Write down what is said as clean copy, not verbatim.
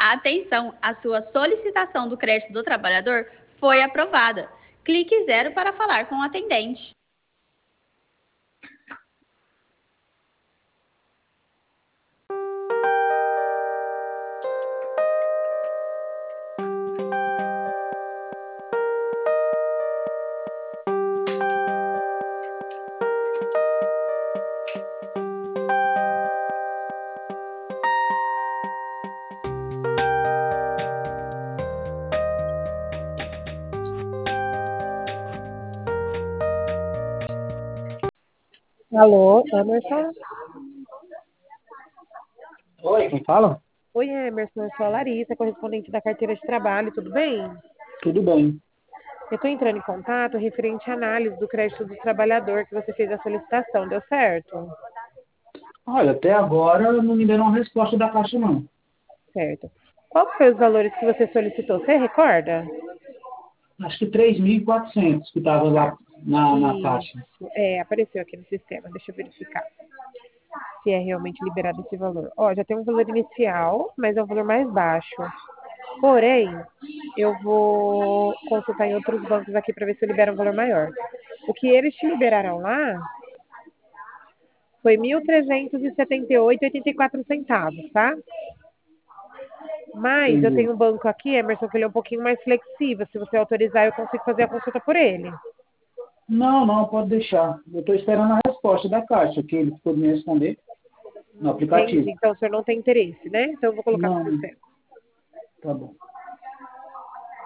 Atenção, a sua solicitação do crédito do trabalhador foi aprovada. Clique 0 para falar com o atendente. Alô, Emerson? Oi, quem fala? Oi, Emerson, eu sou a Larissa, correspondente da carteira de trabalho, tudo bem? Tudo bem. Eu estou entrando em contato referente à análise do crédito do trabalhador que você fez a solicitação, deu certo? Olha, até agora não me deram uma resposta da Caixa, não. Certo. Qual foi os valores que você solicitou? Você recorda? Acho que 3.400 que estava lá na Caixa. Isso, apareceu aqui no sistema, deixa eu verificar se é realmente liberado esse valor. Ó, já tem um valor inicial, mas é um valor mais baixo. Porém, eu vou consultar em outros bancos aqui para ver se libera um valor maior. O que eles te liberaram lá foi 1.378,84 centavos, tá? Mas eu Entendi. tenho um banco aqui, Emerson, que ele é um pouquinho mais flexível. Se você autorizar, eu consigo fazer a consulta por ele. Não, pode deixar. Eu estou esperando a resposta da Caixa, que ele ficou de me responder no Entendi. aplicativo. Então, o senhor não tem interesse, né? Então, eu vou colocar no Não, sistema. tá bom.